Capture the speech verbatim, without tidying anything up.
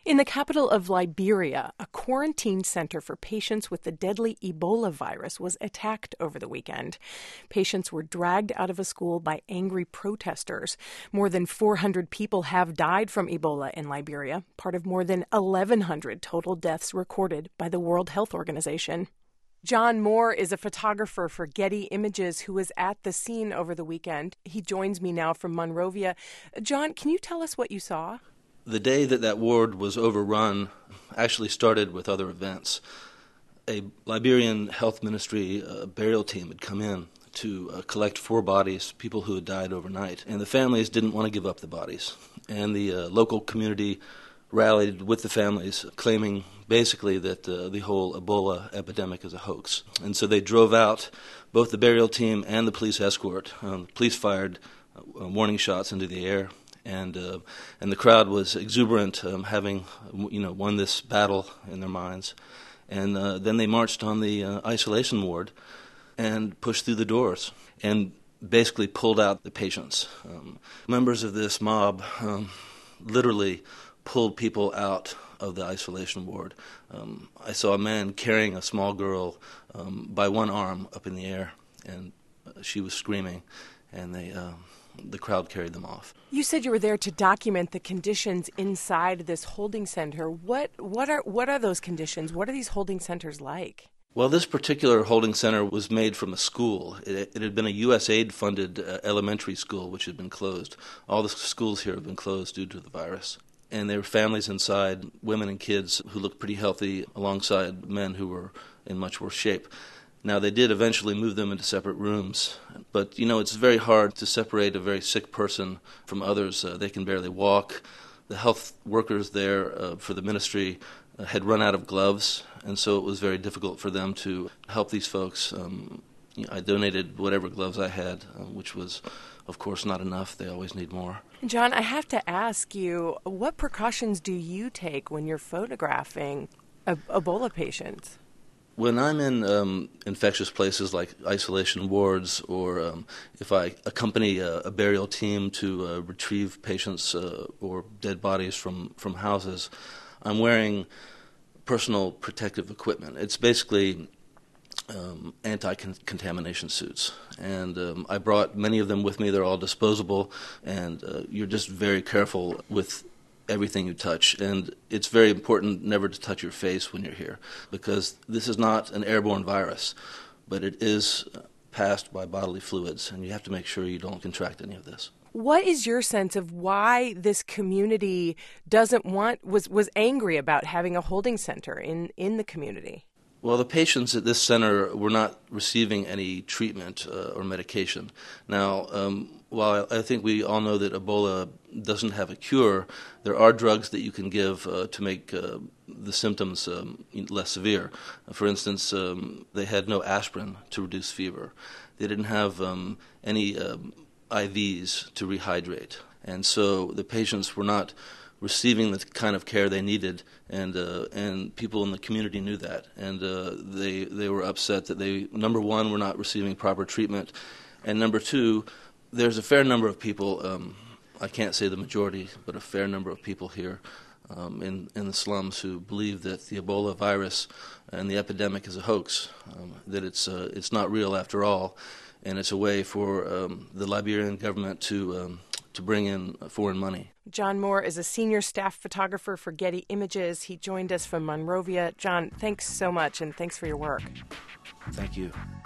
In the capital of Liberia, a quarantine center for patients with the deadly Ebola virus was attacked over the weekend. Patients were dragged out of a school by angry protesters. More than four hundred people have died from Ebola in Liberia, part of more than eleven hundred total deaths recorded by the World Health Organization. John Moore is a photographer for Getty Images who was at the scene over the weekend. He joins me now from Monrovia. John, can you tell us what you saw? The day that that ward was overrun actually started with other events. A Liberian health ministry uh, burial team had come in to uh, collect four bodies, people who had died overnight, and the families didn't want to give up the bodies. And the uh, local community rallied with the families, claiming basically that uh, the whole Ebola epidemic is a hoax. And so they drove out both the burial team and the police escort. Um, the police fired uh, warning shots into the air. And uh, and the crowd was exuberant, um, having you know won this battle in their minds. And uh, then they marched on the uh, isolation ward and pushed through the doors and basically pulled out the patients. Um, members of this mob um, literally pulled people out of the isolation ward. Um, I saw a man carrying a small girl um, by one arm up in the air, and uh, she was screaming, and they. Uh, The crowd carried them off. You said you were there to document the conditions inside this holding center. What what are what are those conditions? What are these holding centers like? Well, this particular holding center was made from a school. It, it had been a U S A I D-funded uh, elementary school, which had been closed. All the schools here have been closed due to the virus. And there were families inside, women and kids who looked pretty healthy, alongside men who were in much worse shape. Now, they did eventually move them into separate rooms, but, you know, it's very hard to separate a very sick person from others. Uh, they can barely walk. The health workers there uh, for the ministry uh, had run out of gloves, and so it was very difficult for them to help these folks. Um, you know, I donated whatever gloves I had, uh, which was, of course, not enough. They always need more. John, I have to ask you, what precautions do you take when you're photographing Ebola patients? When I'm in um, infectious places like isolation wards, or um, if I accompany a, a burial team to uh, retrieve patients uh, or dead bodies from, from houses, I'm wearing personal protective equipment. It's basically um, anti-contamination suits. And um, I brought many of them with me. They're all disposable, and uh, you're just very careful with everything you touch, and it's very important never to touch your face when you're here, because this is not an airborne virus, but it is passed by bodily fluids, and you have to make sure you don't contract any of this. What is your sense of why this community doesn't want, was, was angry about having a holding center in, in the community? Well, the patients at this center were not receiving any treatment uh, or medication. Now, um, while I think we all know that Ebola doesn't have a cure, there are drugs that you can give uh, to make uh, the symptoms um, less severe. For instance, um, they had no aspirin to reduce fever. They didn't have um, any um, I Vs to rehydrate. And so the patients were not receiving the kind of care they needed, and uh, and people in the community knew that, and uh, they they were upset that they, number one, were not receiving proper treatment, and number two, there's a fair number of people, um, I can't say the majority, but a fair number of people here um, in in the slums who believe that the Ebola virus and the epidemic is a hoax, um, that it's uh, it's not real after all, and it's a way for um, the Liberian government to um, to bring in foreign money. John Moore is a senior staff photographer for Getty Images. He joined us from Monrovia. John, thanks so much, and thanks for your work. Thank you.